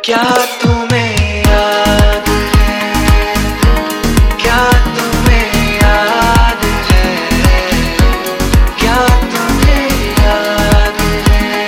क्या तुम्हें याद है? क्या तुम्हें याद है? क्या तुम्हें याद है?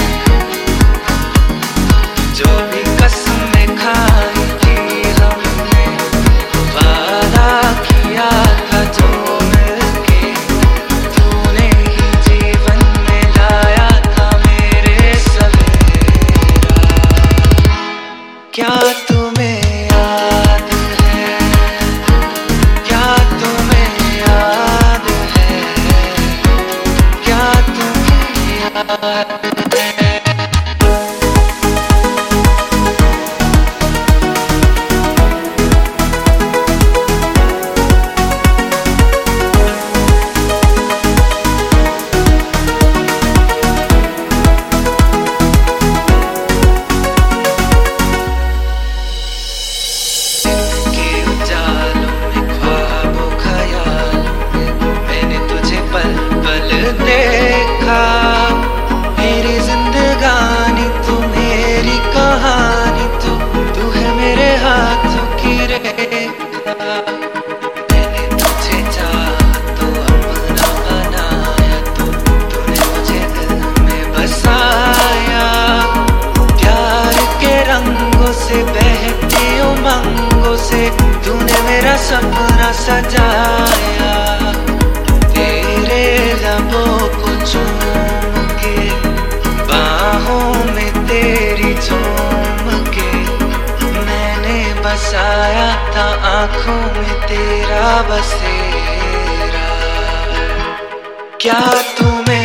जो भी कसमें खाई थी हमने, वादा किया था जो मिलके, तूने ही जीवन में लाया था मेरे सवेरा। क्या तुम्हें याद है? क्या तुम्हें याद है? क्या तुम्हें याद है? देखा मेरी जिंदगानी तू, मेरी कहानी तू है मेरे हाथों की रेखा। मैंने तुझे चाहा तो अपना बनाया, तूने मुझे दिल में बसाया। प्यार के रंगों से बहती उमंगों से तूने मेरा सपना सजाया। लबों को चूम के, बाहों में तेरी झूम के, मैंने बसाया था आँखों में तेरा बसेरा। क्या तुम्हें